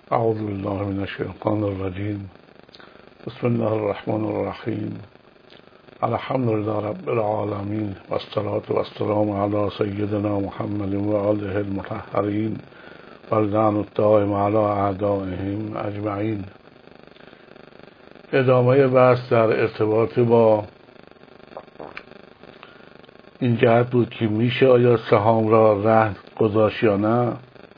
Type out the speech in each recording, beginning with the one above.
اعوذ بالله من الشیطان الرجیم. بسم الله الرحمن الرحیم. الحمد لله رب العالمین و الصلاة و السلام علی سیدنا محمد و آله المطهرین و اللعن الدائم علی اعدائهم اجمعین. ادامه بحث در ارتباط با این جهت بود که میشه آیا سهام را رهن گذاشت یا نه.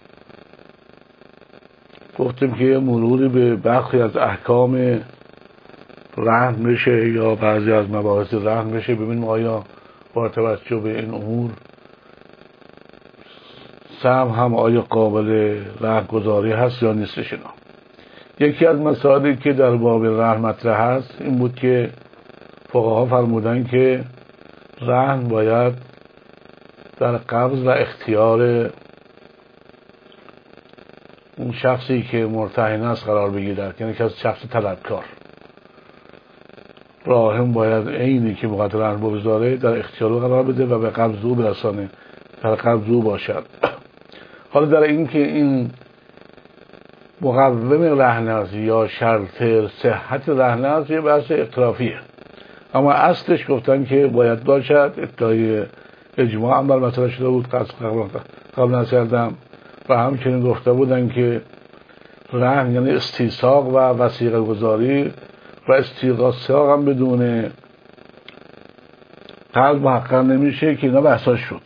گفتیم که مروری به بخشی از احکام رهن میشه یا بعضی از مباحث رهن میشه، ببینیم آیا با توجه به این امور سهم هم آیا قابل رهن گذاری هست یا نیستش. اینا یکی از مسائلی که در باب رهن مطرح هست این بود که فقها فرمودن که رهن باید در قبض و اختیار اون شخصی که مرتهن است قرار بگیرد، یعنی که از شخص طلبکار. راهن باید عینی که میخواد رهن بگذاره در اختیار قرار بده و به قبض او برسانه، در قبض او باشد. حالا در این که این مقوم رهن است یا شرط صحت رهن است یه بحث اختلافیه، اما اصلش گفتن که باید باشد. ادعای اجماع هم بر مسئله شده بود قبل نکردم و همچنین گفته بودن که رهن یعنی استیثاق و وثیقه گذاری و استیثاق هم بدون قبض محقق نمیشه که اینا بحثاش شد.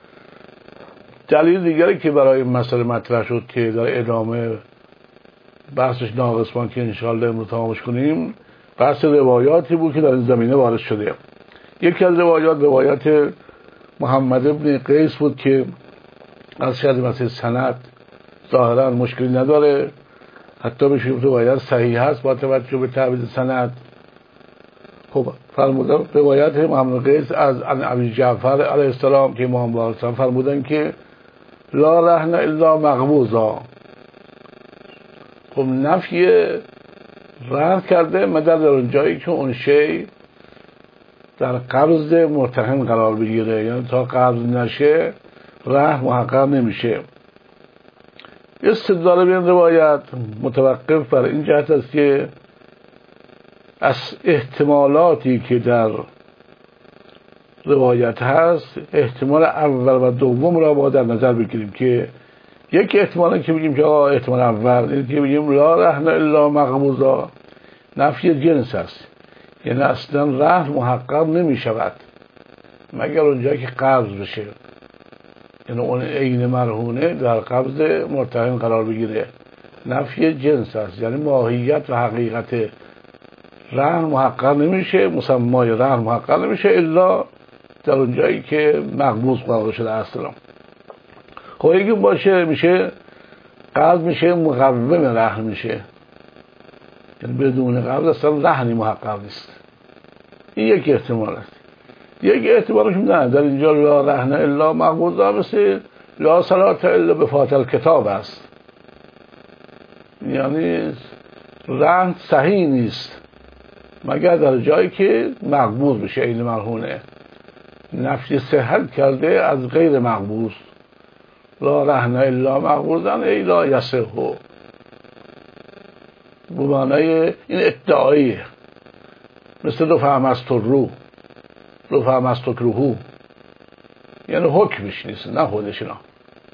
دلیل دیگری که برای این مسئله مطرح شد که در ادامه بحثش ناقصمان که انشاءالله امروز تمامش کنیم، بحث روایاتی بود که در این زمینه وارد شده. یکی از روایات محمد ابن قیس بود که از شرط مسئله سند ظاهرا مشکلی نداره، حتی بشه روایت صحیح هست با توجه به تعبیر سند. خب فرمودن روایت محمد قیس از ابی جعفر علیه السلام که امام باقر فرمودن که لا رهن الا مقبوضا. خب نفی رهن کرده مگر در اون جایی که اون شی در قبض مرتهن قرار بگیره، یعنی تا قبض نشه رهن محقق نمیشه. استدلال به این روایت متوقف بر این جهت است که از احتمالاتی که در روایت هست احتمال اول و دوم را با در نظر بگیریم. که یک احتمالی که بگیم که احتمال اول این که بگیم لا رهن الا مقبوضا، نفی جنس است، یعنی اصلا رهن محقق نمی شود مگر اونجایی که قبض بشه، یعنی اون عین مرهونه در قبض مرتهن قرار بگیره. نفی جنس است، یعنی ماهیت و حقیقت رهن محقق نمیشه، مسمای رهن محقق نمیشه الا در اون جایی که مقبوض واقع شده اصلا. خب یکی باشه میشه قبض میشه مقوم رهن میشه، یعنی بدون قبض اصلا رهنی محقق نیست. این یک احتمال است. یک احتمالش نه، در اینجا لا رهن الا مقبوضا مثل لا صلاة الا بفاتح الکتاب است، یعنی رهن صحیح نیست مگر در جایی که مقبوض بشه عین مرهونه. نفی صحت کرده از غیر مقبوض. لا رهن الا مقبوضا ای لا یصح، به معنای این ادعایه، مثل دو فهم استکروهو، یعنی حکمش نیست نه خودش. اینا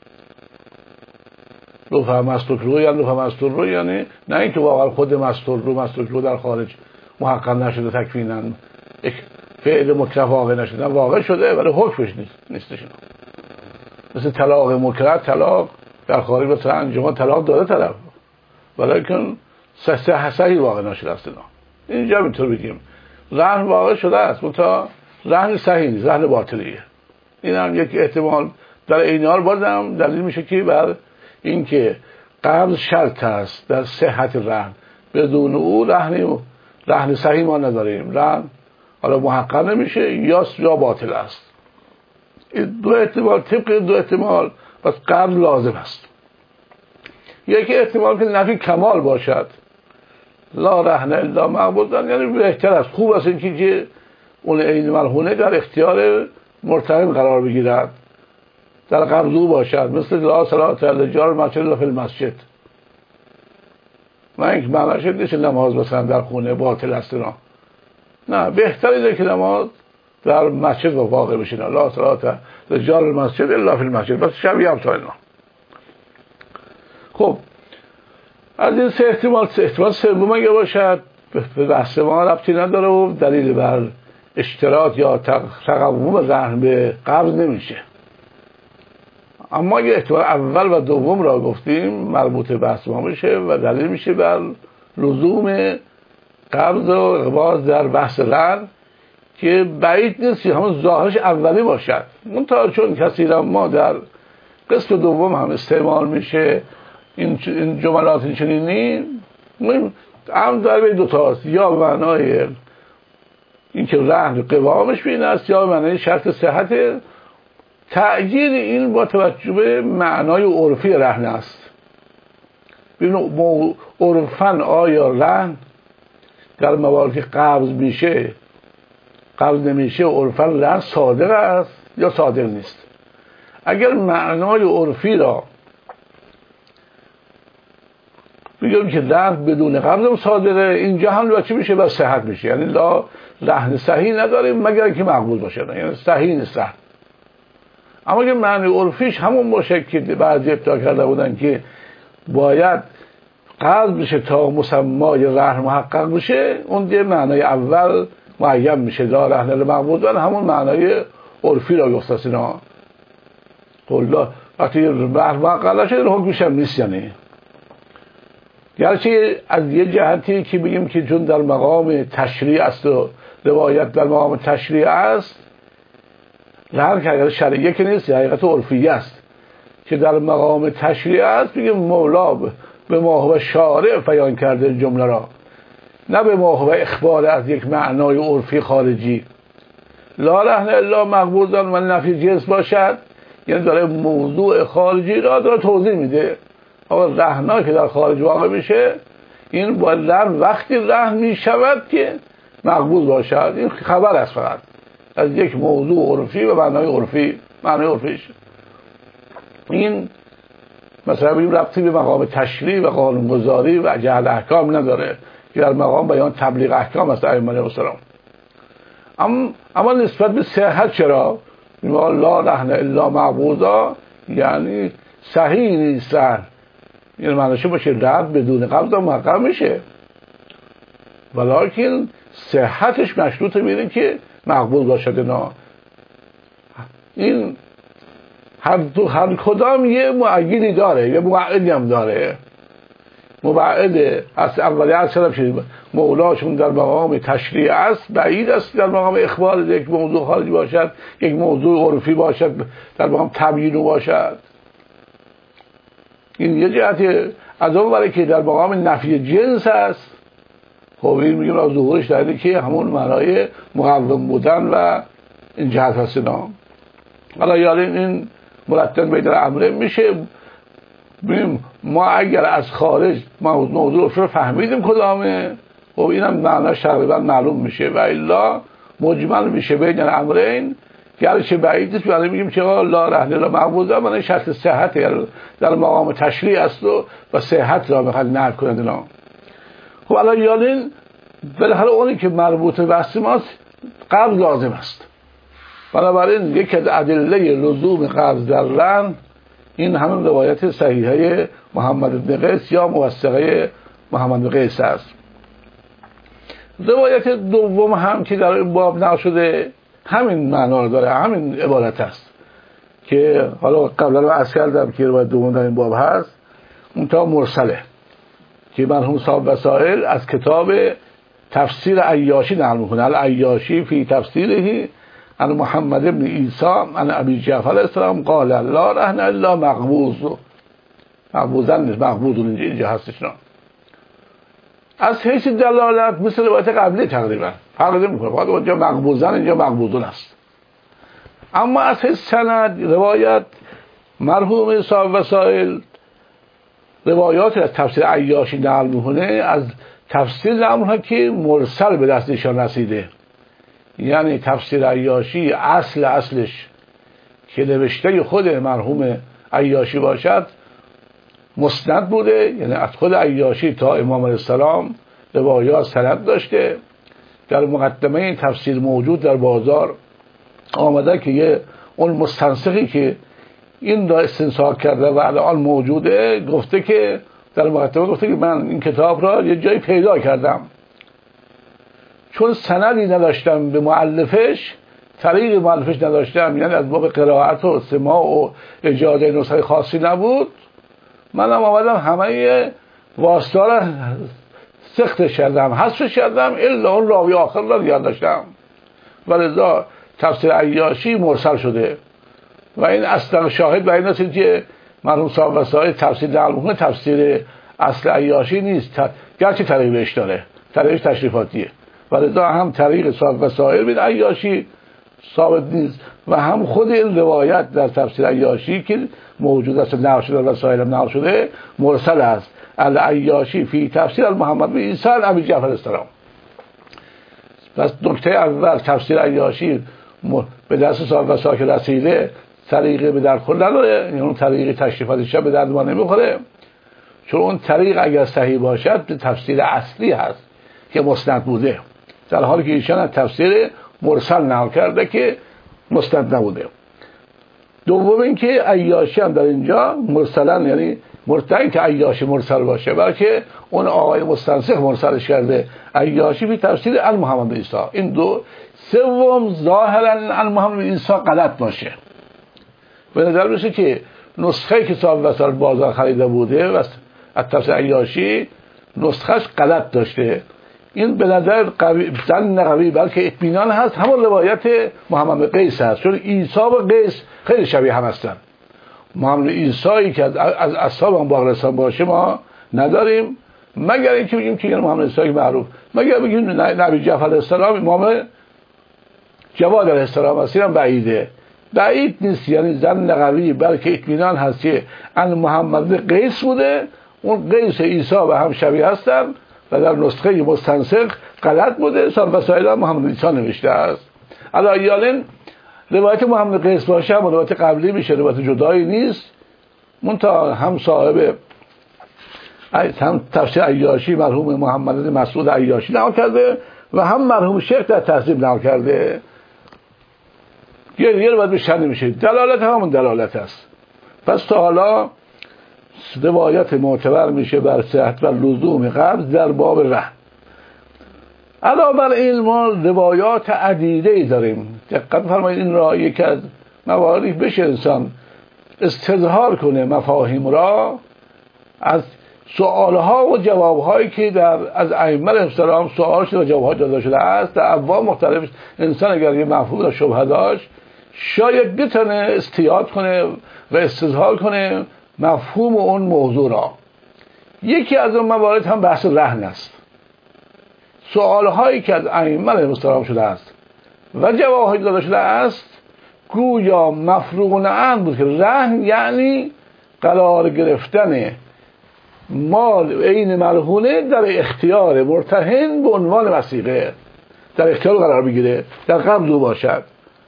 دو فهم استکروهو یعنی دو فهم استکروهو، یعنی نه اینکه واقعا خود مستکروه در خارج محقق نشده تکوینا، یک فعل مکره واقع نشده، واقع شده ولی حکمش نیستش. اینا مثل طلاق مکره، طلاق در خارج مثلا انجام طلاق داده طرف ولیکن صحیح واقع نشده است. اینجا میتونیم بگیم رهن واقع شده است منتها رهن صحیح نیست، رهن باطلیه. این هم یک احتمال در این حال بازم دلیل میشه که بر این که قبض شرط است در صحت رهن، بدون او رهن صحیح ما نداریم، رهن حالا محقق نمیشه یا باطل است. این دو احتمال، طبق دو احتمال پس قبض لازم است. یک احتمال که نفی کمال باشد، لا رهن الا مقبوضا، یعنی بهتر است، خوب است اینکه اون عین مرهونه در اختیار مرتهن قرار بگیرد، در قبض او باشد، مثل لا صلاة الا جار المسجد الا فی المسجد. من اینکه معناش نیست نماز مثلا در خونه باطل است، نه بهتر اینه که نماز در مسجد واقع بشین. لا صلاة رجال المسجد الا فی المسجد، بس شب هم تا اینا. خب از این سه احتمال سوم اگه باشد به بحث ما ربطی نداره و دلیل بر اشتراط یا تقوم ذهن به قبض نمیشه. اما اگه احتمال اول و دوم را گفتیم مربوط به بحث ما میشه و دلیل میشه بر لزوم قبض و اقباض در بحث لعن که بعید نیست همون ظاهرش اولی باشد. منتها چون کثیرا ما در قسم دوم هم استعمال میشه این جملات چنینی، هم در به دوتاست، یا معنای اینکه رهن قوامش به این است یا معنای شرط صحت. تأیید این با توجه به معنای عرفی رهن است. ببینید عرفاً آیا رهن در مواردی قبض میشه قبض نمیشه، عرفاً رهن صادق است یا صادق نیست. اگر معنای عرفی را بگیم که رهن بدون قبض صادقه، اینجا هم بچه میشه و صحت میشه، یعنی لا رهن صحیح نداریم مگر که مقبول باشه، یعنی صحیح نیست. اما که معنی عرفیش همون باشه که بعضی ابتدا کرده بودن که باید قبض بشه تا مسمای رهن محقق بشه، اون دیگه معنای اول معین میشه، لا رهن مقبول، همون معنای عرفی را گفته سینا. قول وقتی رهن محقق شده حکمش هم نیست. یعنی گرچه از یه جهتی که بگیم که چون در مقام تشریع است و روایت در مقام تشریع است، رهن که حقیقت شرعیه که نیست، حقیقت عرفیه است که در مقام تشریع است. بگیم مولا به ما هو شارع بیان کرده جمله را، نه به ما هو اخبار از یک معنای عرفی خارجی. لا رهن الا مقبوضا و نفی جنس باشد، یعنی داره موضوع خارجی را داره توضیح میده. آقا رهنا که در خارج واقع میشه، این باید وقتی رهن میشود که مقبول باشد. این خبر است فقط از یک موضوع عرفی و معنای عرفی، معنای عرفیش. این مثلا بگیم ربطی به مقام تشریع و قانونگذاری و جعل احکام نداره که در مقام بیان تبلیغ احکام است ائمه علیهم السلام. اما نسبت به صحت چرا؟ لا رهن الا مقبوضا، یعنی صحیح نیست، یعنی معنیش باشه رد بدون قبض محقق میشه، ولیکن صحتش مشروط میره که مقبول باشد. نه این هر کدام یه معیدی داره، یه موعدی هم داره. موعد از اولی اصلا شد مولاشون در مقام تشریع است، بعید است در مقام اخبار یک موضوع خارجی باشد، یک موضوع عرفی باشد، در مقام تبیین باشد. این یه جهتی. از اون برای که در مقام نفی جنس است، خب این میگیم از ظهورش داره که همون معنای مقوم بودن و این جهت هست. حالا یعنی این مرتب بین امرین میشه. ببینیم ما اگر از خارج موضوع رو فهمیدیم کدامه، خب اینم معناش تقریبا معلوم میشه و الا مجمل میشه بین امرین. گرچه بعید نیست ولی میگیم که لا رهن الا مقبوضا، معنی شرط صحت در مقام تشریع است و صحت را میخواد نقل کنند اینا. خب الان یعنی بالاخره اونی که مربوط به بحث ماست قبض لازم است. بنابراین یکی از ادله لزوم قبض در لعن این همون روایت صحیحه محمد بن قیس یا موثقه محمد بن قیس است. روایت دوم هم که در این باب نقل شده همین معنا رو داره، همین عبارت است که حالا قبلا رو عرض کردم که روایت دوم در این باب هست، منتها مرسله که مرحوم صاحب وسائل از کتاب تفسیر عیاشی نقل میکنه. العیاشی فی تفسیره عن محمد بن عیسی عن ابی جعفر علیه السلام قال لا رهن الا مقبوض. مقبوضا نیست، مقبوض اینجا هستش. نه از حیث دلالت مثل روایت قبلی تقریبا فرق نمیکنه، فقط اونجا مقبوضا اینجا مقبوضون است. اما از حیث سند روایت مرحوم صاحب وسائل روایات از تفسیر عیاشی نقل میکنه، از تفسیر نقل میکنه که مرسل به دستشان رسیده. یعنی تفسیر عیاشی اصلش که نوشته خود مرحوم عیاشی باشد، مسند بوده، یعنی از خود عیاشی تا امام علیه السلام روایات سند داشته. در مقدمه این تفسیر موجود در بازار آمده که اون مستنسخی که این را استنساخ کرده و الان موجوده گفته که در مقدمه گفته که من این کتاب را یه جایی پیدا کردم، چون سندی نداشتم به مؤلفش، طریق مؤلفش نداشتم، یعنی از باب قرائت و سماع و اجازه نسخه خاصی نبود، منم آمدم همه واسطه را سختش کردم، حذفش کردم، الا اون راوی آخر را نگه داشتم و لذا تفسیر عیاشی مرسل شده. و این اصلا شاهد بر این است که مرحوم صاحب وسائل تفسیر نقل می‌کنه تفسیر اصل عیاشی نیست، گرچه طریقش داره، طریقش تشریفاتیه، و لذا هم طریق صاحب وسائل بین عیاشی ثابت نیست و هم خود این روایت در تفسیر عیاشی که موجود است نقل شده در وسائل هم نقل شده مرسل است. العیاشی فی تفسیر محمد بن عیسی ابی جعفر السلام. پس نکته اول تفسیر عیاشی به دست صاحب وسائل رسیده، طریقی به در خود نداره، یعنی اون طریقی تشریفاتش به درد ما نمیخوره، چون اون طریق اگر صحیح باشد به تفسیر اصلی هست که مسند بوده، در حالی که ایشان از تفسیر مرسل نقل کرده که مسند نبوده. دوم اینکه عیاشی هم در اینجا مرسلن، یعنی مرتضی که عیاشی مرسل باشه، بلکه اون آقای مستنسخ مرسلش کرده. عیاشی فی تفسیر المحمد بن عیسی. این دو. سوم ظاهرا المحمد بن عیسی غلط باشه، به نظر میشه که نسخه که صاحب وسائل بازار خریده بوده و از تفسیر عیاشی نسخهش غلط داشته. این به نظر زن قوی بلکه اطمینان هست همون روایت محمد بن قیس هست، چون عیسی و قیس خیلی شبیه هم هستن. محمد عیسی که از اصحاب باقرستان باشه ما نداریم، مگر اینکه بگیم که محمد عیسی معروف، مگر بگیم نبی جعفر علیه السلام امام جواد علیه السلام هستیم، بعید نیست، یعنی زن قوی بلکه اطمینان هست که ان محمد قیس بوده، اون قیس عیسی و هم شبیه هستن و در نسخه مستنسخ غلط بوده، صاحب وسائل محمد عیسی نوشته است. علیاً روایت محمد قیس باشه هم روایت قبلی میشه، روایت جدایی نیست، منتها هم صاحب هم تفسیر عیاشی مرحوم محمد مسعود عیاشی نقل کرده و هم مرحوم شیخ در تهذیب نقل کرده. یه باید بشن نمیشه، دلالت همون دلالت است. پس تا حالا روایت معتبر میشه بر صحت و لزوم قبض در باب رهن. علاوه بر این ما روایات عدیده‌ای داریم. دقت فرمایید، این را یکی از مواردی بشه انسان استظهار کنه مفاهیم را از سوالها و جوابهایی که از ائمه السلام سوال شده و جوابها داده شده است در ابواب مختلف. انسان اگر یه مفهوم و شبهه داشت شاید بتونه استیاد کنه و استظهار کنه مفهوم اون موضوع را. یکی از اون موارد هم بحث رهن است. سوالهایی که از ائمه السلام شده است و جوابهایی داده شده است گویا مفروغ عنه بود که رهن یعنی قرار گرفتن مال عین مرهونه در اختیار مرتهن به عنوان وثیقه، در اختیار قرار بگیره، در قبض باشد.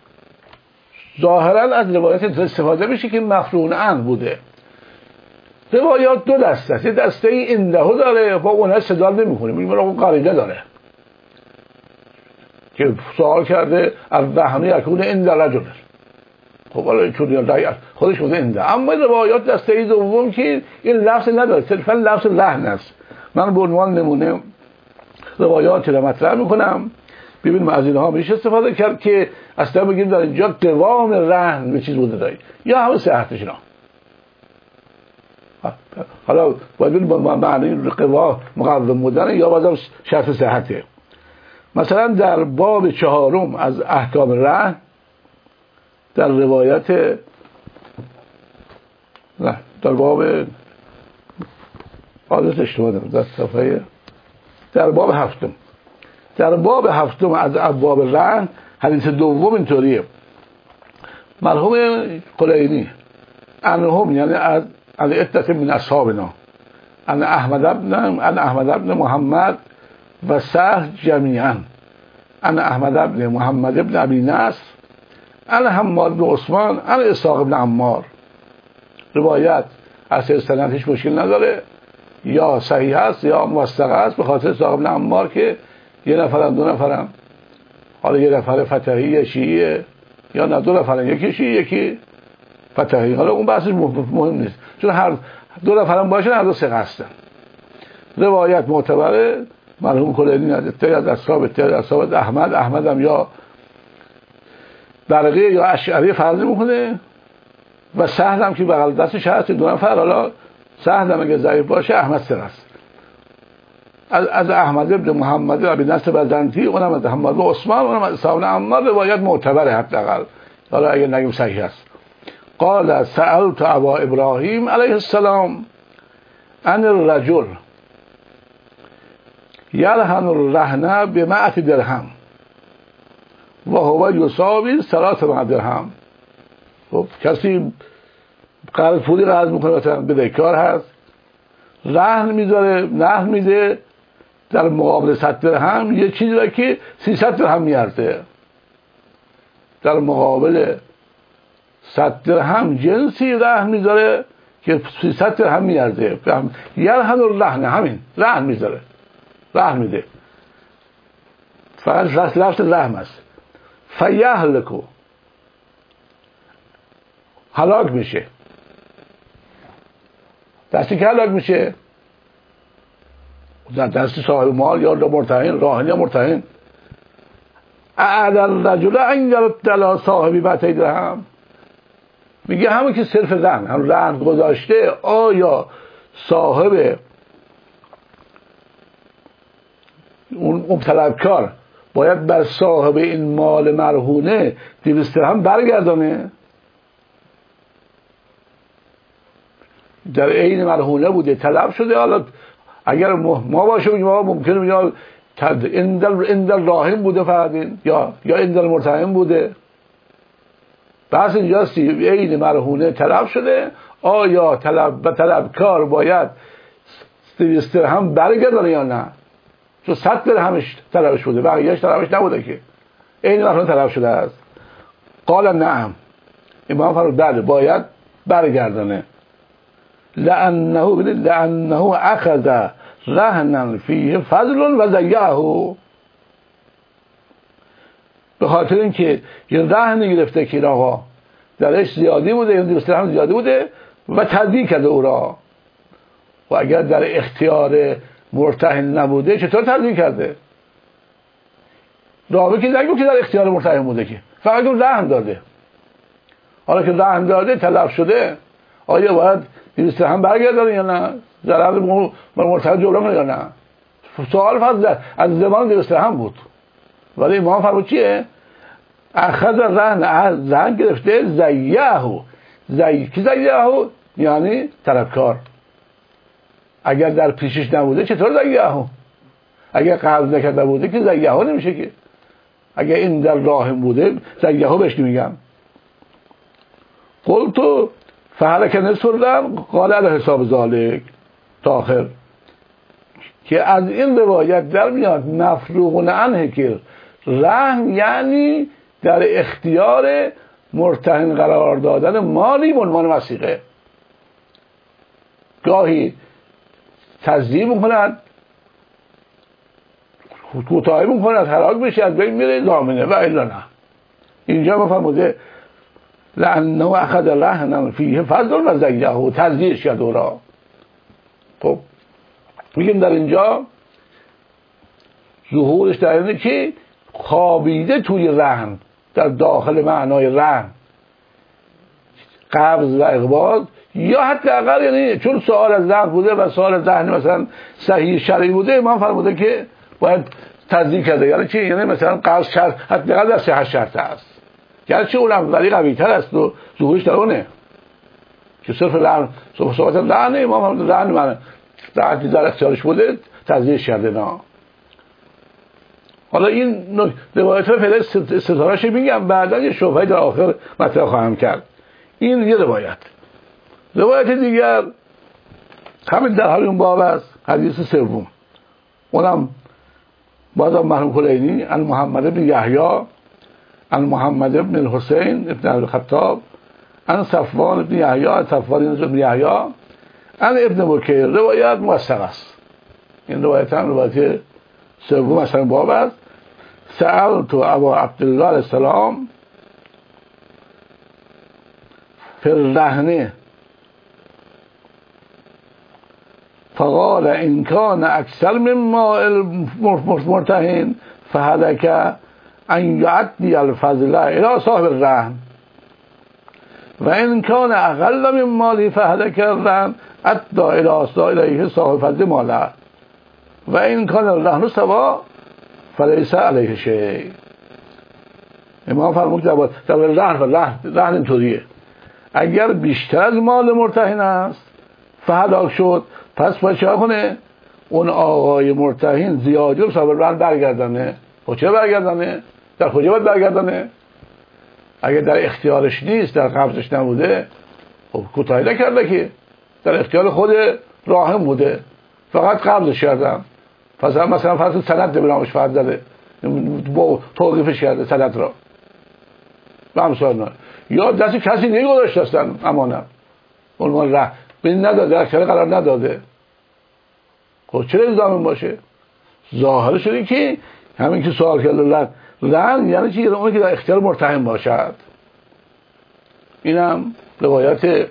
ظاهرا از روایت استفاده میشه که مفروغ عنه بوده. روایات دو دسته است، یه دسته ای عنده داره با اون استدلال نمیکنه، میگه اون قاعده داره که سوال کرده از وهمی یکون عند رجل، خب حالا چون خودش بوده عنده. اما روایات دسته ای دوم که این لفظ نداره، صرفا لفظ رهن است. من به عنوان نمونه روایاتی را مطرح میکنم، ببینیم از اینها میشه استفاده کرد که اصلا بگیم در اینجا قوام رهن به چیز بوده داری یا همه صحتش اینا. حالا باید ببینیم با معنی قوا مقوم بودن یا بازم شرط صحته. مثلا در باب 4 از احکام رهن در روایت نه در باب حالت اشتباه در صفحه در باب 7 در باب 7 از ابواب رهن حدیث دوم اینطوریه. مرحوم قلینی انهم یعنی از عدت من اصحابنا ان احمد ابن محمد و سهل جمیعا ان احمد ابن محمد ابن ابی نصر ان حماد بن عثمان ان اسحاق ابن عمار. روایت اصل سند هیچ مشکل نداره، یا صحیح است یا موثق است، به خاطر صاحب عمار که یه نفرن دو نفرن، حالا یه نفر فتحی یا شیعیه، یا نه دو نفرن، یکی شیعی یکی فتحی، حالا اون بحثش مهم نیست، چون هر دو نفرن باشن هر دو ثقه هستن. روایت معتبره. مرحوم کلینی از اصحاب احمد هم یا برقی یا اشعری فرض میکنه، و سهل هم که بغل دستش هست دو نفر، حالا سهل هم اگه ضعیف باشه احمد ثقه است. از احمد ابن محمد ابی نصر بزنتی، اونم از محمد بن عثمان، اونم از صاحب عمار، روایت معتبره حداقل، حالا اگه نگیم صحیح است. قال سألت ابا ابراهیم علیه السلام عن الرجل یرهن الرهن ب100 درهم و هو یساوی 300 درهم. خب کسی قرض پولی قرض میکنه، مثلا بدهکار هست، رهن میذاره، نقد میده، در مقابل 100 درهم یه چیزی را که 300 درهم میارزه، در مقابل 100 درهم جنسی رهن میذاره که 300 درهم میارزه. یرهن الرهن، همین رهن میذاره، رهن میده، فقط لفظ رحم است. فیهلکو، هلاک میشه. دستی که هلاک میشه دست صاحب مال یا مرتهن، راهن یا مرتهن. اعدل رجل ان یرد صاحبی 200 درهم، میگه همون که صرف رهن، هم رهن گذاشته، آیا صاحب اون طلبکار باید بر صاحب این مال مرهونه 200 درهم برگردانه؟ در عین مرهونه بوده، طلب شده، حالا اگر ما باشه ما ممکنه یا اندل راهن بوده فقط یا اندل مرتهن بوده. بحث اینجاستی عین مرهونه طلب شده، آیا طلبکار باید 200 درهم برگردانه یا نه؟ چون 100 درهمش طلبش بوده، بقیه‌اش طلبش نبوده که، عین مرهونه طلب شده است. قال نعم، امام فرمود بله باید برگردانه. لأنه اخذ رهنا فیه فضل و ضیعه، به خاطر اینکه یه رهن گرفته که آقا درش زیادی بوده، یه 200 درهم زیادی بوده و تضییع کرده او را، و اگر در اختیار مرتهن نبوده چطور تضییع کرده؟ راوی که نگو که در اختیار مرتهن بوده، که فقط اون رهن داده. حالا که رهن داده طلب شده، آیا باید 200 درهم برگردانه یا نه؟ ضرر مرتهن جبران کنه یا نه؟ سوال فقط از زمان 200 درهم بود، ولی امام فرمود چیه؟ اخذ رهن گرفته، ضیعه. کی ضیعه؟ یعنی طلبکار. اگر در پیشش نبوده چطور ضیعه؟ اگر قبض نکرده بوده که ضیعه نمیشه که. اگر این در راه بوده ضیعه بهش نمیگم. قلت فهلک نصف الرهن قال علی حساب ذالک تا آخر، که از این روایت در میاد مفروغ عنه که رهن یعنی در اختیار مرتهن قرار دادن مالی به عنوان وثیقه. گاهی تضییع میکند، کوتاهی میکند، هلاک بشه، از بین میره، ضامنه و الا نه. اینجا مفهومه لأنه اخذ رهنا فیه فضل و ضیعه، تضییع شد او را. خب میگیم در اینجا ظهورش در اینه که خوابیده توی رهن، در داخل معنای رهن، قبض و اقباض، یا حتی اقل، یعنی چون سوال از رهن بوده و سوال از رهن مثلا صحیح شرعی بوده، امام فرموده که باید تضییع کرده. یعنی چی؟ یعنی مثلا قبض شرط حتی اقل در صحت شرط است، گرچه اون اولی قوی تر است و ظهورش در اونه که صرف رهن، صحبت رهن، امام فرموده رهن من رهن در اختیارش بوده تضییع کرده. نه حالا این روایت رو فعلا ستارهش میگم، بعدا یه شبهه در آخر مطرح خواهم کرد. این یه روایت دیگر همین در همین باب است، حدیث سوم، اونم بازم مرحوم کلینی عن محمد بن یحیی عن محمد بن الحسین ابن الخطاب عن صفوان بن یحیی عن صفوان بن یحیی ان ابن بکیر روایت موثق است. این روایت هم روایت سوم مثلا باب است. سألت ابا عبدالله علیه السلام فی الرهن فقال ان کان اکثر من ماء المرتهن فهلك ان یعدی الفضل الى صاحب الرهن و ان کان اقل من مالی فهلك الرهن ادى الیه صاحب فضل ماله و ان کان الرهن سوا فلیس علیه شیء. امام فرمود در رهن اینطوریه، اگر بیشتر از مال مرتهن است فهلاک شد، پس باید چه کنه؟ اون آقای مرتهن زیادی رو صاحب رهن برگردانه. خب چه برگردانه؟ در کجا باید برگردانه؟ اگر در اختیارش نیست، در قبضش نبوده، خب کوتاهی نکرده که در اختیار خود راهن بوده، فقط قبضش کردم. پس هم مثلا فرض سند به نامش فرض داده، با توقیفش کرده سند را و همسان، یا دست کسی نگذاشته هستن امانت عنوان ره به نداده، در اختیار قرار نداده. خب چرا الزام باشه؟ ظاهر شده که همین که سوال کرده رهن یعنی چی؟ اونی که در اختیار مرتهن باشد. اینم روایت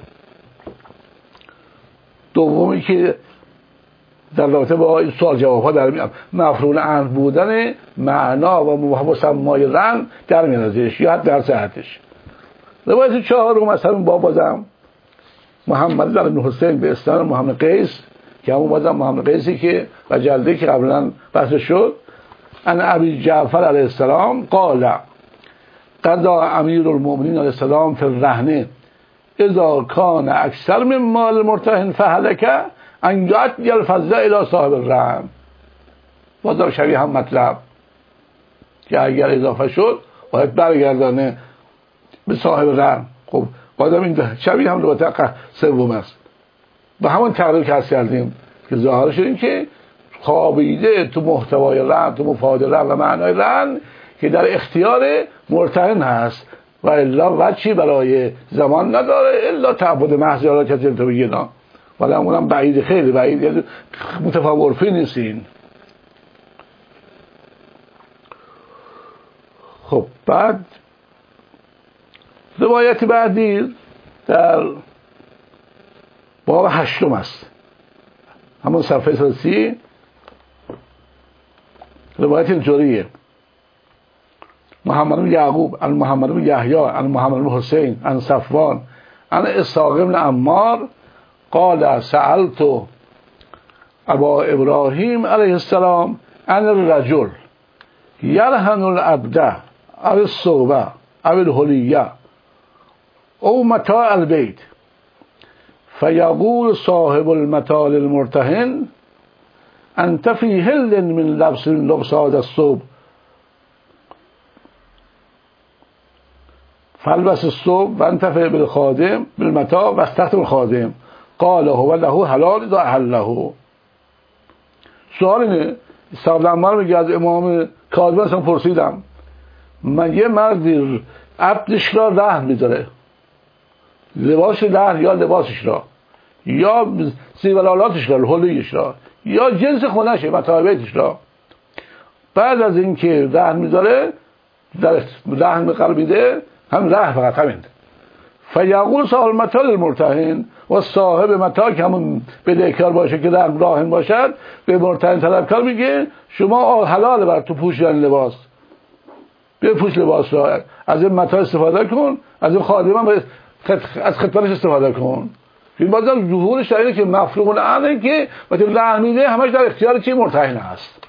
دومی که در رابطه با این سوال جواب ها در میاد. مفعول امر بودن معنا و مسمای رهن در میانش یا در صحتش. روایت چهارم مثلا بازم محمد بن حسین به اسناد محمد قیس که همون بازم محمد قیسی که و جلده که قبلا بحث شد، ان ابی جعفر علیه السلام قال قضا امیر المؤمنین علیه السلام فی الرهن اذا کان اکثر من مال مرتهن فهلک ان یعطی الفضل الی صاحب الرهن. بازم شبیه هم مطلب که اگر اضافه شد باید برگردانه به صاحب رهن. خب بازم این شبیه هم روایت سوم است. به همون تقریر که هست کردیم که ظاهر شد این که خوابیده تو محتوای رهن، تو مفاد رهن و معنای رهن که در اختیار مرتهن هست و الا وجهی برای زمان نداره الا تعبد محض یا کسی تو بگینا، ولی اونم بعید، خیلی بعید، یعنی متفاورفی نیستین. خب بعد روایت بعدی در باب 8 است، همون صفحه 30. روایت اینطوریه: محمد بن یعقوب عن محمد بن یحیی عن محمد بن حسین عن صفوان عن اسحاق بن عمار قال سألت ابا ابراهیم علیه السلام عن الرجل یرهن العبد او الصوبه او الحلیه او متاع البیت فیقول صاحب المتاع للمرتهن انت فی حل من لبس هذا الثوب فالبس الثوب وانتفع بالخادم بالمتاع واستخدم الخادم قال هو له حلال اذا احله. سوال اینه، صاحب عمار میگه از امام کاظم اصلا پرسیدم من یه مردی عبدش را رهن میذاره، لباس رهن یا لباسش را یا زیورالاتش را، حلیش را یا جنس خونشه متاع بیتش را، بعد از اینکه رهن میذاره در رهن قرار میده، هم رهن فقط همین، فیقول صاحب متاع المرتهن و صاحب متاع که همون بدهکار باشه که راهن باشد به مرتهن طلبکار میگه شما حلال بر تو پوشیدن لباس، بپوش لباس را، از این متاع استفاده کن، از این خادم هم از خدمتش استفاده کن. این بازم ظهورش در اینه که مفروغ الامره که وقتی رهن میده همش در اختیار چه مرتهن است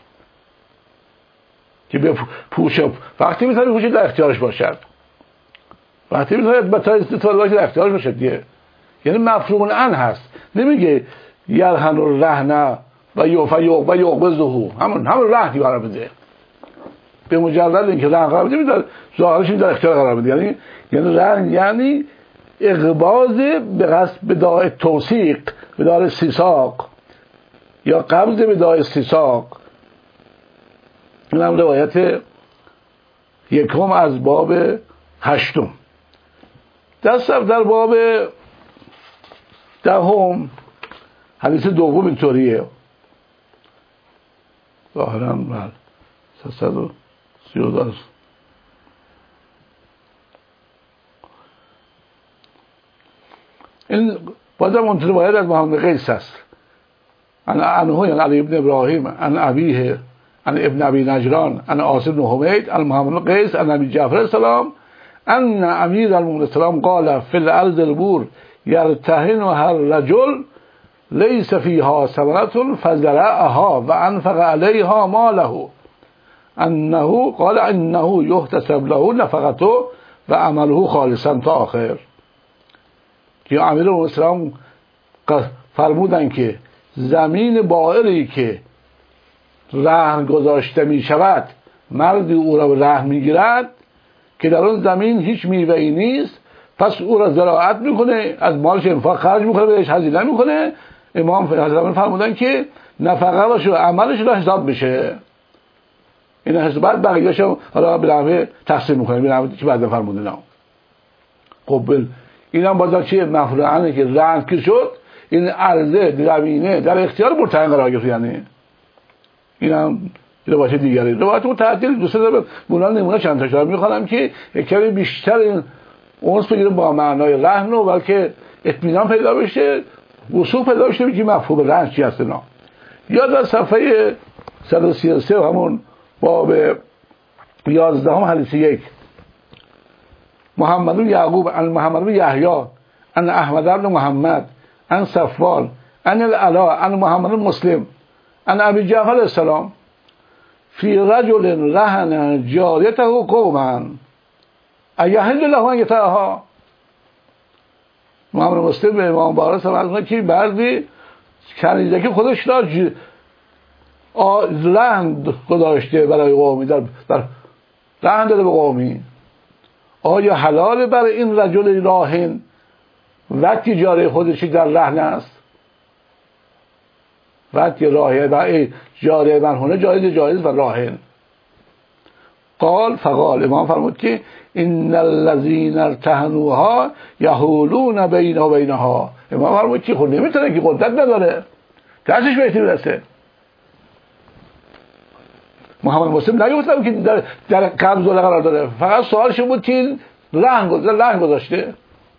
که بپوشه، وقتی میتونه بپوشه در اختیارش باشد، وقتی میتونه متاع استفاده باشه در اختیارش باشد دیگه. یعنی مفروغ الامر هست، نمیگه یرهن الرهن و یعقبزه، همون رهنی قرار بده، به مجرد اینکه رهن قرار بده ظاهرش در اختیار قرار بده. یعنی رهن یعنی اقباض به قصد بداع توثیق، بداع استیثاق یا قبض بداع استیثاق. این هم روایت یکم از باب 8. در باب 10 حدیث دوم اینطوریه ظاهراً بله 332 این بازم اون روایت از محمد قیس است عنه یعنی علی ابن ابراهیم عن ابیه عن ابن ابی نجران عن عاصم بن حمید عن محمد قیس عن ابی جعفر السلام ان امیر المؤمنین السلام قال فی الارض البور یرتهنها الرجل لیس فیها ثمرة فزرعها وانفق علیها ماله انه قال انه یحتسب له نفقته و عمله خالصا تا آخر. که امیر المؤمنین فرمودن که زمین بائری که رهن گذاشته می شود مردی او را به رهن می گیرد که در اون زمین هیچ میوه‌ای نیست، پس او را زراعت میکنه، از مالش انفاق خرج میکنه، بهش هزینه میکنه. امام حضرت فرمودن که نفقه باشه و عملش را حساب بشه. این حسابات بقیه‌اش حالا به نحوه تقسیم میکنه به نحوه که بعد فرمودن. خب اینا بازم چیه مفروضه که رهن که شد این عرضه زمینه در اختیار مرتهن قرار گرفت. یعنی اینم روایت دیگری روایت متعدد دوست دارم بونان نمونه چند تاشو میخوام که کمی بیشتر اونس بگیره با معنای رهن و بلکه اطمینان پیدا بشه، وضوح پیدا بشه که مفهوم رهن چی هست. اینا یا در صفحه 133 همون باب 11 حدیث 1 محمد بن یعقوب عن محمد بن یحیی عن احمد بن محمد عن صفوان عن العلاء عن محمد بن مسلم عن ابي جعفر السلام فی رجل رهن جاریته قوما ایحل له ان یطعها. محمد مسلم به امام بارس فرمود که مردی کنیزه که خودش را رهن گذاشته برای قومی، در رهن داده به قومی، آیا حلال برای این رجل راهن وقتی جاره خودشی در رهن است؟ وقتی راهن و جاره مرهونه جایز و راهن. فقال امام فرمود که ان الذين ارتهنوها يحولون بینه و بینها. امام فرمود که خود نمیتونه که قدرت نداره دستش بهتری برسه. محمد مسلم نگفتم که در قبض و قرار داره، فقط سوالش بود که رهن گذاشته،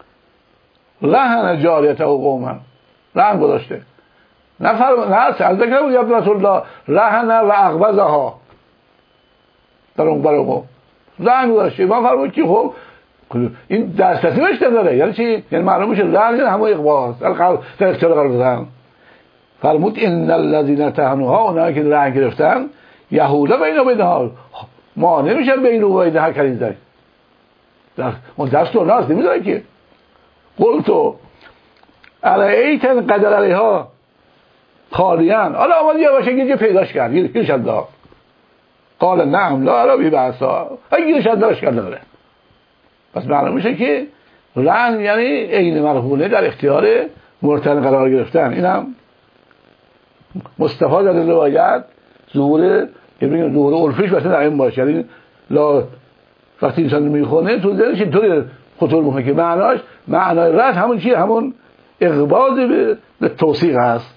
رهن جاریته و قوما رهن گذاشته. نه از ذکر بود یا رسول الله رهن و اقبضها در اون برای قوم رهن گذاشته. من فرمود که خب این دسترسی بهش نداره. یعنی چی؟ یعنی معلوم میشه رهن همون اقباض در اختیار قرار دادن. فرمود ان الذين ارتهنوها، اونایی که رهن گرفتن یحول بینه و بینها ما نمیشن بین و بین هر کنیزه در اون دست و ناس نمیذاره که. قلتو علیت قدر علیها خالیان، حالا آمد یه باشه گیرش پیداش کرد، گیرش انداخت. قال نعم لا عربی بحثا، گیرش انداخت کرده داره. پس معلوم میشه که رهن یعنی عین مرهونه در اختیار مرتهن قرار گرفتن. اینم مستفاد از روایت ظهور عرفیش واسه دائم باشه. یعنی وقتی انسان میخونه تو ذهنش اینطوری خطور میکنه که معنای رهن همون چیه؟ همون اقباض به توثیق هست.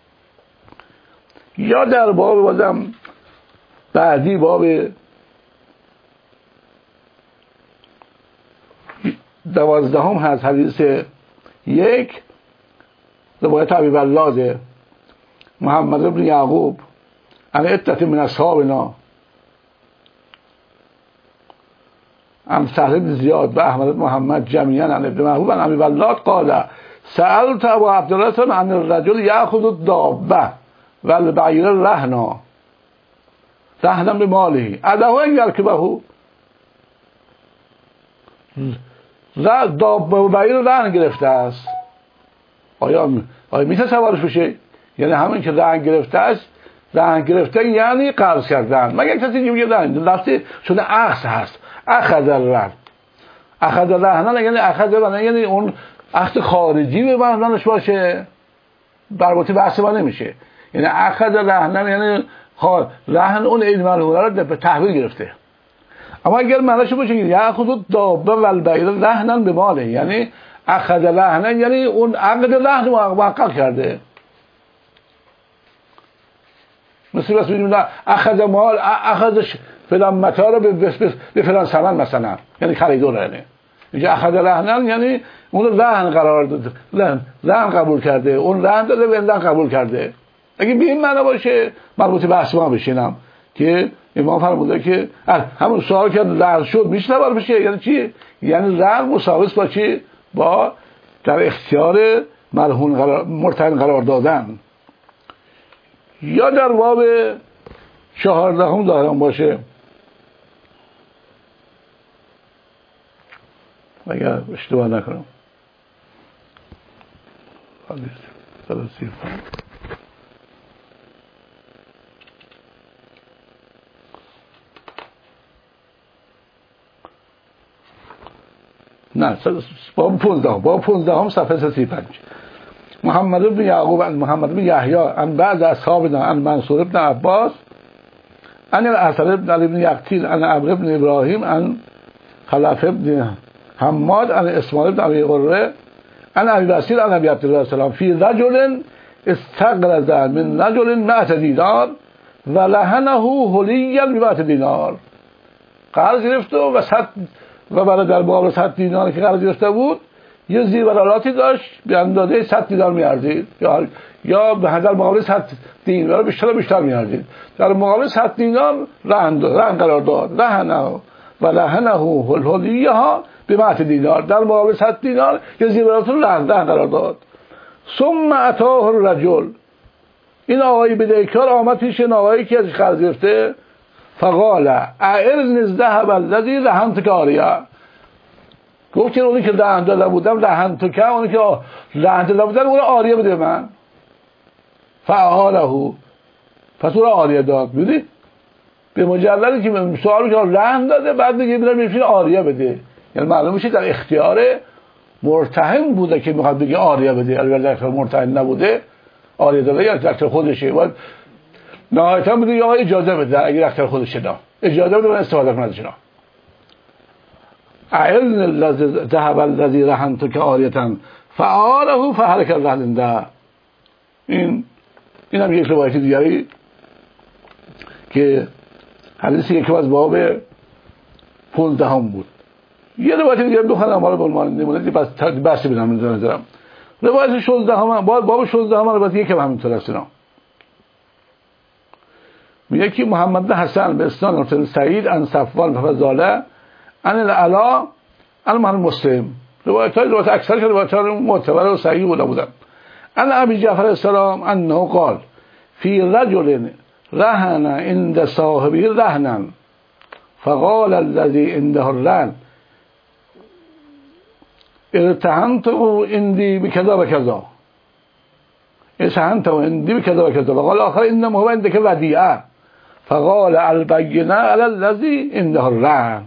یا در باب بازم بعدی باب 12 هست حدیث 1 روایت ابی بلاده محمد بن یعقوب عن عدة من اصحابنا عن سهل بن زیاد و احمد بن محمد جميعا عن ابن محبوب عن ابی بلاد قال سألت ابو عبدالله عن الرجل یأخذ الدابة والبعیر رهنا بماله ادعو ان یرکبه. دابه و بعیر رهن گرفته است، آیا میتونه سوارش بشه؟ یعنی همین که رهن گرفته است، رهن گرفته یعنی قرض کردن. مگر کسی میگه رفته شده اخذ هست، اخذ رهن یعنی اخذ رهن یعنی اون اخذ خارجی به معناش باشه، برباطی بحث ما نمیشه. یعنی اخذ رهن یعنی رهن اون عین مرهونه رو به تحویل گرفته. اما اگر معناش باشه که یاخذ الدابه والبعیر رهنا بماله، یعنی اخذ رهن یعنی اون عقد رهن رو محقق کرده. مثل بس می‌دونیم اخذ مال اخذش فلان متا رو به فلان ثمن مثلا، یعنی خریدار. یعنی اینجا اخذ رهنن یعنی اون رهن قرار داد، رهن قبول کرده، اون رهن داده و رهن قبول کرده. اگه به این معنا باشه مربوط به اسما بشینم که امام فرموده که همون سوال که رهن شد میشه نبار بشه. یعنی چی؟ یعنی رهن مساویس با چی؟ با در اختیار مرتهن قرار دادن. یا در باب 14 دارم باشه، اگر اشتباه نکنم نه باب 15 صفحه 35 محمد بن یعقوب عن محمد بن یحیی عن بعض اصحابنا عن منصور بن عباس عن الاسد بن علی بن یقتیل عن عمرو بن ابراهیم عن خلف بن حماد عن اسماعیل بن ابی قره عن ابی بصیر عن ابی عبدالله السلام فی رجل استقرض من رجل 100 دینار و لهنه حلیا ب100 دینار. قرض گرفت و برای در مقابل 100 دینار که قرض گرفته بود یه زیورالاتی داشت به اندازه 100 دینار میارزید، یا به حد مقابل 100 دینار بیشتر میارزید. در مقابل 100 دینار رهن قرار داد، و لهنه حلیها ب100 دینار. در مقابل 100 دینار یه زیورالات رو رهن قرار داد. ثم اتاه الرجل، این آقای بدهکار آمد پیش این آقایی که ازش قرض گرفته، فقال اعرنی الذهب الذی رهنتک عاریه. گفت که اونی که رهن داده بودم رهنتک، اونی که رهن داده بودم اون عاریه بده من. فعاله، پس اون عاریه داد. میدونی به مجردی که سوالو که رهن داده بعد میگه میشه عاریه بده، یعنی معلوم میشه در اختیار مرتهن بوده که میخواد بگه عاریه بده. اگر در اختیار مرتهن نبوده عاریه داده یا در اختیار خودشه، باید نهایتا بده یا اجازه بده. اگر اختیار خودشه نه اجازه بده من استفاده کنم ازش. اعلن الذهب الذی رهنتک عاریه فعاله فهلك الرهن. این هم یک روایت دیگری که حدیثی که از باب 15 بود. یه روایت دیگه بخونم حالا بولمان نمونه بس بدم نظرم. روایت 16 باب 16 روایت یکی همینطور است. میگه که محمد بن حسن به اسناد مرسل سعید عن صفوان فضاله عن العلا عن مسلم. روایت اکثر روایت معتبر و صحیح بودن. عن ابی جعفر السلام انه قال فی رجل رهن عند صاحبه رهنا فقال الذي عنده الرهن ارتهنته عندي بكذا وكذا، ارتهنته عندي بكذا وكذا. وقال آخر انما هو عندك وديعه فقال البينه على الذي عنده الرهن.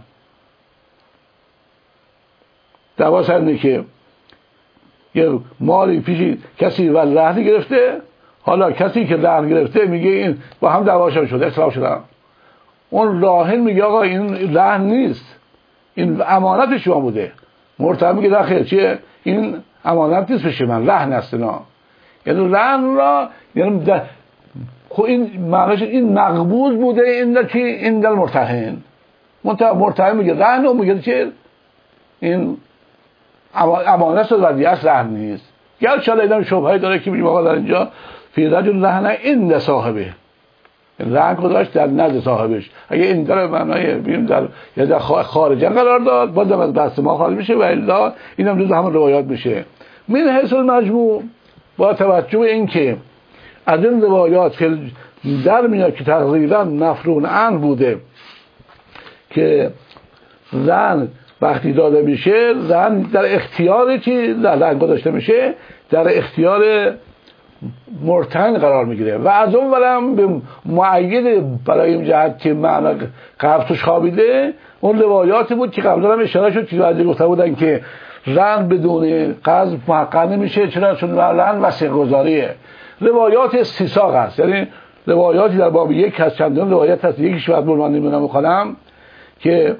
دعوا سر که یه مالی پیش کسی و رهن گرفته، حالا کسی که رهن گرفته میگه این با هم دعواشون شده، اختلاف شدن. اون راهن میگه آقا این رهن نیست، این امانت شما بوده. مرتهن میگه خیر چیه، این امانت نیست پیش من، رهن است. نه یعنی رهن را یعنی این معنیش این مقبول بوده این چی، این در مرتهن مرتهن میگه رهن و میگه چیه این امانت و ودیعه رهن نیست. گرچه اینا شبهه داره که میگه آقا در اینجا فی رجل رهن عند صاحبه، رهن گذاشت در نزد صاحبش. اگه این در معنای ببینیم در یا در خارجا قرار داد بازم از بحث ما خارج میشه و الا اینم جز همون روایات میشه. من حیث المجموع با توجه به اینکه از این روایات که در میاد که تقریبا مفروغ عنه بوده که زن وقتی داده میشه زن در اختیار چی زن گذاشته میشه در اختیار مرتهن قرار میگیره و از اون ورم به معید برای این جهت که معنی قبض توش خوابیده اون روایاتی بود که قبلا هم اشاره شد که بعضی گفته بودن که رهن بدون قبض محقق نمیشه، چرا؟ چون رهن وثیقه گذاریه. روایات استیثاق است، یعنی روایاتی در باب یک هست، چندان روایت هست. یکیش بعد بولمان نمیدونم میخوانم که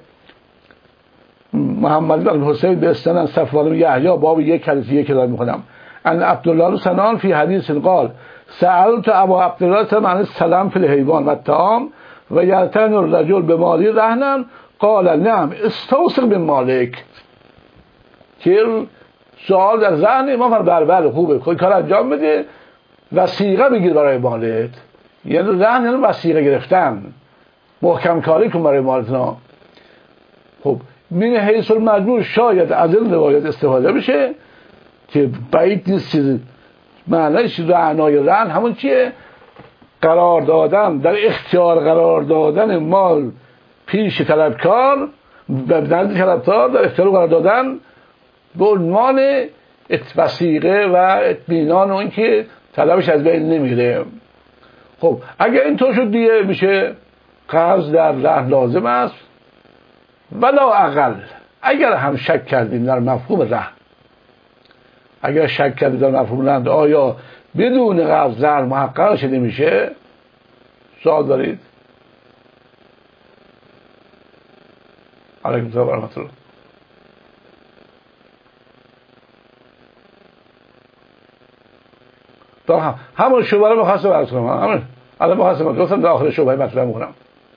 محمد بن حسین به استناد صفوان بن یحیی باب یک حدیث یک دارم میخوانم ان عبدالله سنان فی حدیث قال سألت ابا عبدالله معنی سلام فی الحیوان و طعام و یلتن الرجل به مالی رهنن قال نعم استوثق به مالک، که سوال در ذهن ما بله خوبه خود کار انجام بده، وثیقه بگیر برای مالت، یعنی رهن یعنی وثیقه گرفتن، محکم کاری کن برای مالتنا. خب من حیث المجموع شاید از این روایت استفاده بشه که بعید نیست معنیش رعنای رهن همون چیه؟ قرار دادن، در اختیار قرار دادن مال پیش طلبکار، به نزد طلبکار در اختیار قرار دادن به عنوان وثیقه و اطمینان اون که طلبش از بین نمیره. خب اگر اینطور شد دیگه میشه قرض در رهن لازم است، ولا اقل. اگر هم شک کردیم در مفهوم رهن، اگر شک کردیم در مفهوم رهن آیا بدون قرض رهن محقق شده میشه؟ سوال دارید؟ علیکم السلام و رحمت الله. همون شبهه رو می‌خواستم عرض کنم، الان می‌خواستم گفتم داخل شبهه مطرح می‌کنم.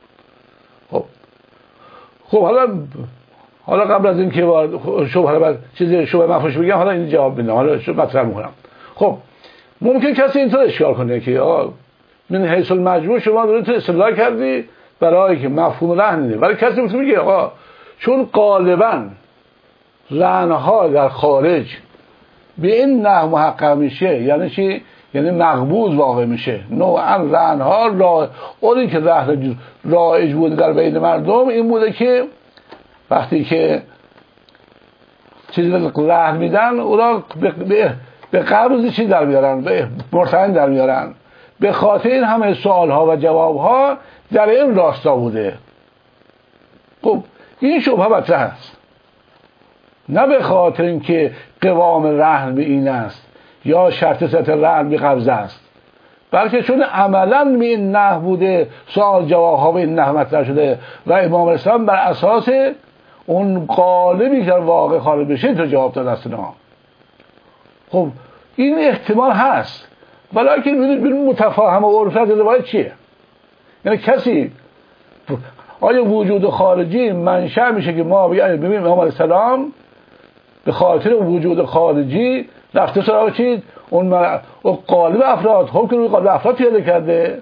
خب حالا قبل از این که شبهه بعد چیزی شبهه مفروش بگم، حالا این جواب میدم، حالا مطرح می‌کنم. خب ممکن کسی اینطور اشکال کنه که من حیث المجموع شما دارید اصلاح کردی برای که مفهوم رهن نیست، ولی کسی میگه چون غالبا رهن‌ها در خارج به این نحو محقق میشه، یعنی چی؟ یعنی مقبوض واقع میشه. نوعا رهن‌ها اونی که رهن رایج بوده در بین مردم این بوده که وقتی که چیزی رهن میدن اونا به قبض چی در میارن، به مرتهن در میارن. به خاطر این همه سوال‌ها و جواب‌ها در این راستا بوده. خب این شبهه مطرح است، نه به خاطر اینکه قوام رهن به این است یا شرط صحت رهن به قبض است، بلکه چون عملاً به این نحو بوده، سوال جواب‌ها به این نحو مطرح شده و امام اسلام بر اساس اون قالبی که واقع خارج بشه تو جواب داده است. خب این احتمال هست، ولیکن ببینید متفاهم و عرفی از روایت چیه؟ یعنی کسی آیا وجود خارجی منشأ میشه که ما ببینیم امام السلام به خاطر وجود خارجی رفته سراغ چی؟ اون قالب افراد، حکم روی قالب افراد پیاده کرده؟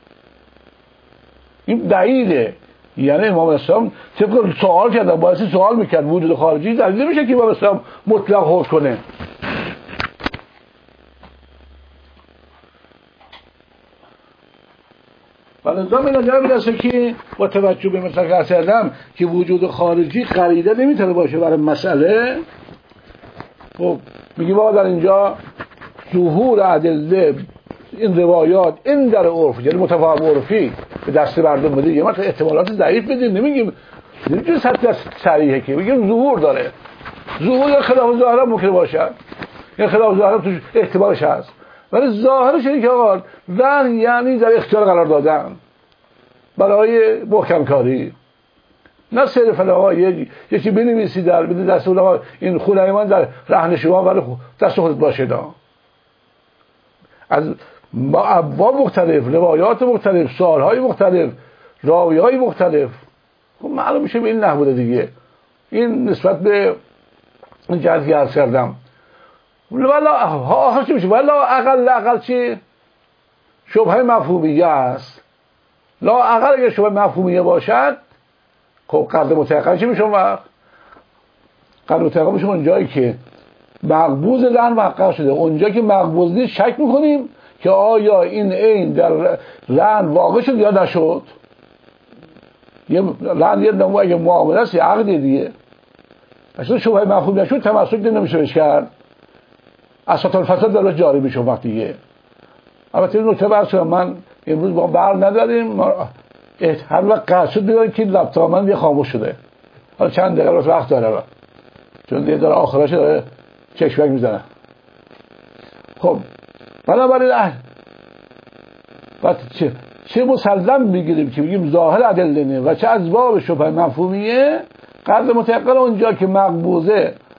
این بعیده. یعنی امام اسلام طبق سوال کرده، باعث سوال میکرد وجود خارجی دلیل نمیشه که امام اسلام مطلق حکم کنه. ولذا من اینجا میرسه که با توجه به مثل که کردم که وجود خارجی قریده نمیتونه باشه برای مسئله. خب میگیم آقا در اینجا ظهور ادله این روایات این در عرف، یعنی متفاهم عرفی به دست مردم بده، یه مثلا احتمالات ضعیف بدیم، نمیگیم نمیگیم صد صریحه که میگیم ظهور داره. ظهور یا خلاف ظاهر ممکن باشد، یا خلاف ظاهر توش احتمالش هست، ولی ظاهرش اینه که آقا رهن یعنی در اختیار قرار دادن برای محکم کاری، نه صرف یکی بنویسی در بده دست اون این خونه من در رهن شما ولی دست خودت باشه. از ابواب مختلف، روایات مختلف، سوالهای مختلف، راویهای مختلف، خب معلوم میشه به این نحوه دیگه. این نسبت به این جهتی عرض کردم. ولی آخر چی میشه؟ ولی اقل چی؟ شبهه مفهومیه است. لا اقل اگر شبهه مفهومیه باشد، خب قرض متيقن چی میشه؟ وقت قرض متيقن میشه اونجایی که مقبوض رهن محقق شده. اونجا که مقبوض نیست شک میکنیم که آیا این عین در رهن واقع شد یا نشد. یه رهن یه نوع اگه معامله است یا عقد دیگه، اصلا شبهه مفهومیه شد تمسک نمیشه بهش کرد، اساس الفساد در جاری میشه وقتیه. البته این نکته بحث من امروز با بر نداریم، هر وقت قرض شد بیارن که لپتاپ من یه خاموش شده، حالا چند دقیقه وقت داره چون دیگه داره آخرش داره چشمک میزنه. خب بنابراین بعد چه مسلم بگیریم که بگیم ظاهر ادله و چه از باب شبهه مفهومیه؟ قرض متيقن اونجا که مقبوضه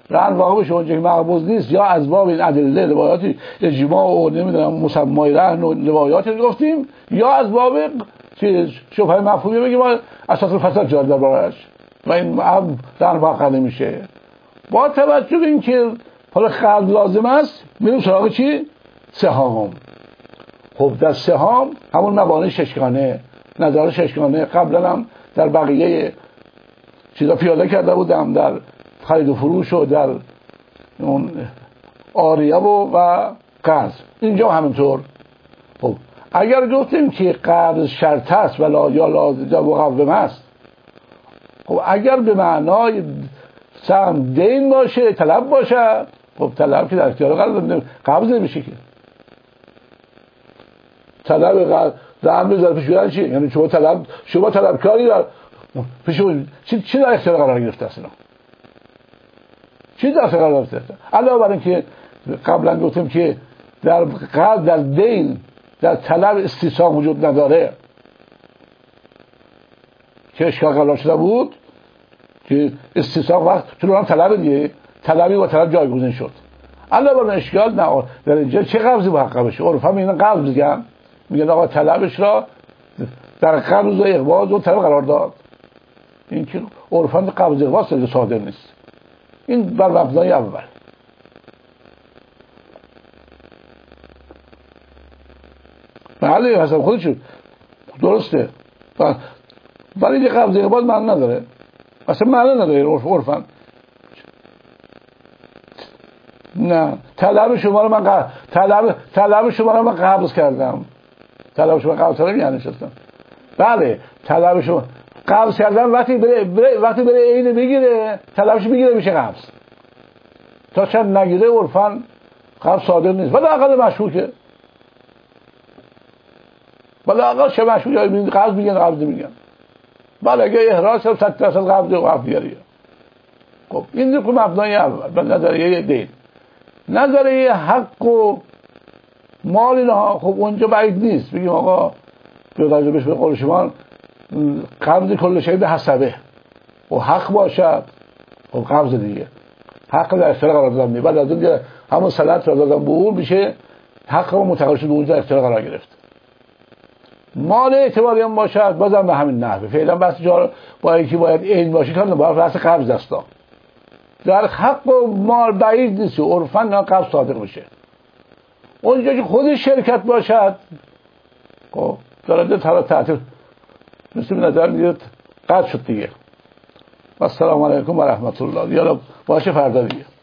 رهن واقع بشه اونجا که مقبوض نیست، یا از باب این ادله روایاتی اجماع و نمیدونم مسمای رهن و روایاتی گفتیم، یا از باب چیز شبهه مفهومی بگیم اساس الفساد جاری دربارش و این رهن واقع نمیشه. با توجه به اینکه حالا قرض لازم است میریم سراغ چی؟ سهام. خب در سهام همون مبانی ششگانه، نظر ششگانه قبلا هم در بقیه چیزا پیاده کرده بودم، در خرید و فروش و در اون آریه و قرض، اینجا همینطور. خب اگر گفتیم که قرض شرط است ولا یا لازم مقوم است، خب اگر به معنای سهم دین باشه، طلب باشه، خب طلب که در اختیار قرض قبض نمیشه که. طلب قرض زن بذاره پیش بودن چی؟ یعنی شما طلبکاری در پیش چی در اختیار قرار گرفته اصلا؟ چی در اختیار قرار گرفته؟ علاوه بر اینکه قبلا گفتیم که در قرض، در دین، در طلب استثناء وجود نداره که اشکال قرار شده بود که استثناء وقت چون هم طلب دیگه، طلبی و طلب جایگزین شد. علاوه بر اشکال نه در اینجا چه قبضی محقق بشه؟ عرفا میگن قبض میگن آقا طلبش را در قبض و اقباض و طلب قرار داد. این که عرفا قبض اقباض صادر نیست. این بر مبنای اول. بله حسب خودش درسته، ولی این قبض اقباض معنی نداره، اصلا معنی نداره عرفا. نه طلب شما رو من قبض کردم. طلب شما قبض کردم یعنی شستم. بله طلب شما قبض کردم وقتی بره عین بگیره، طلبش بگیره میشه قبض. تا چند نگیره عرفاً قبض صادر نیست. ولی اقل مشکوکه. ولی اقل چه مشکوکه؟ قبض میگن قبض میگن. بله اگه احراز 100% قبض دیگریه. خب این دیگه مبنای اول به نظریه دین. نظریه حق و مال اینها خب اونجا بعید نیست بگیم آقا به به قول شما قبض کل شی به حسبه و حق باشد، خب قبض دیگه حق در اختیار قرار دادن نیست. بعد از اون که همون سلط را دادن به اون میشه حق رو متقابل شد به اونجا اختیار قرار گرفت. مال اعتباری هم باشد بازم به همین نحوه. فعلا بس جا با اینکه باید عین باشه کار باید راست قبض دستا در حق و مال بعید نیست عرفاً قبض صادق میشه. اونجا که خود شرکت باشد خب درجه تعطیل مثل به نظر میاد قطع شد دیگه. السلام علیکم و رحمت الله. یالا باشه فردا دیگه.